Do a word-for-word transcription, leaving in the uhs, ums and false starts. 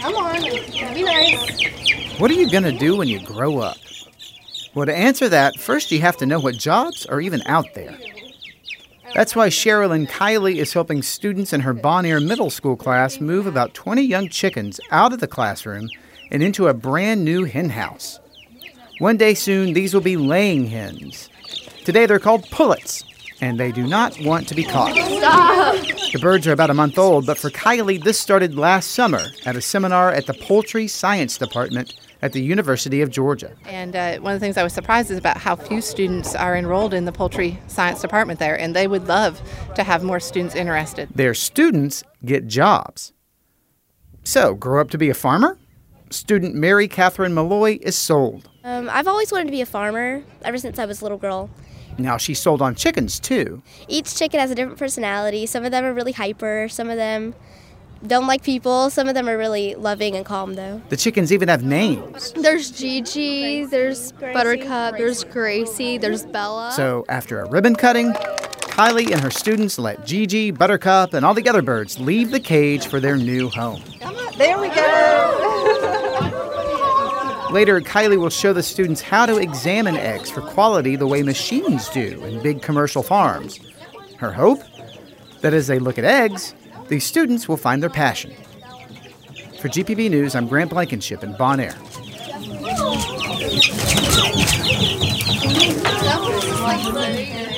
Come on, be nice. What are you going to do when you grow up? Well, to answer that, first you have to know what jobs are even out there. That's why Sherilyn Kiley is helping students in her Bon Air middle school class move about twenty young chickens out of the classroom and into a brand new hen house. One day soon, these will be laying hens. Today they're called pullets, and they do not want to be caught. Stop! The birds are about a month old, but for Kiley, this started last summer at a seminar at the Poultry Science Department at the University of Georgia. And uh, one of the things I was surprised is about how few students are enrolled in the Poultry Science Department there, and they would love to have more students interested. Their students get jobs. So, grow up to be a farmer? Student Mary Catherine Malloy is sold. Um, I've always wanted to be a farmer ever since I was a little girl. Now she's sold on chickens, too. Each chicken has a different personality. Some of them are really hyper. Some of them don't like people. Some of them are really loving and calm, though. The chickens even have names. There's Gigi, there's Buttercup, there's Gracie, there's Bella. So after a ribbon cutting, Kiley and her students let Gigi, Buttercup, and all the other birds leave the cage for their new home. Come on, there we go. Later, Kiley will show the students how to examine eggs for quality the way machines do in big commercial farms. Her hope? That as they look at eggs, these students will find their passion. For G P B News, I'm Grant Blankenship in Bon Air. That was like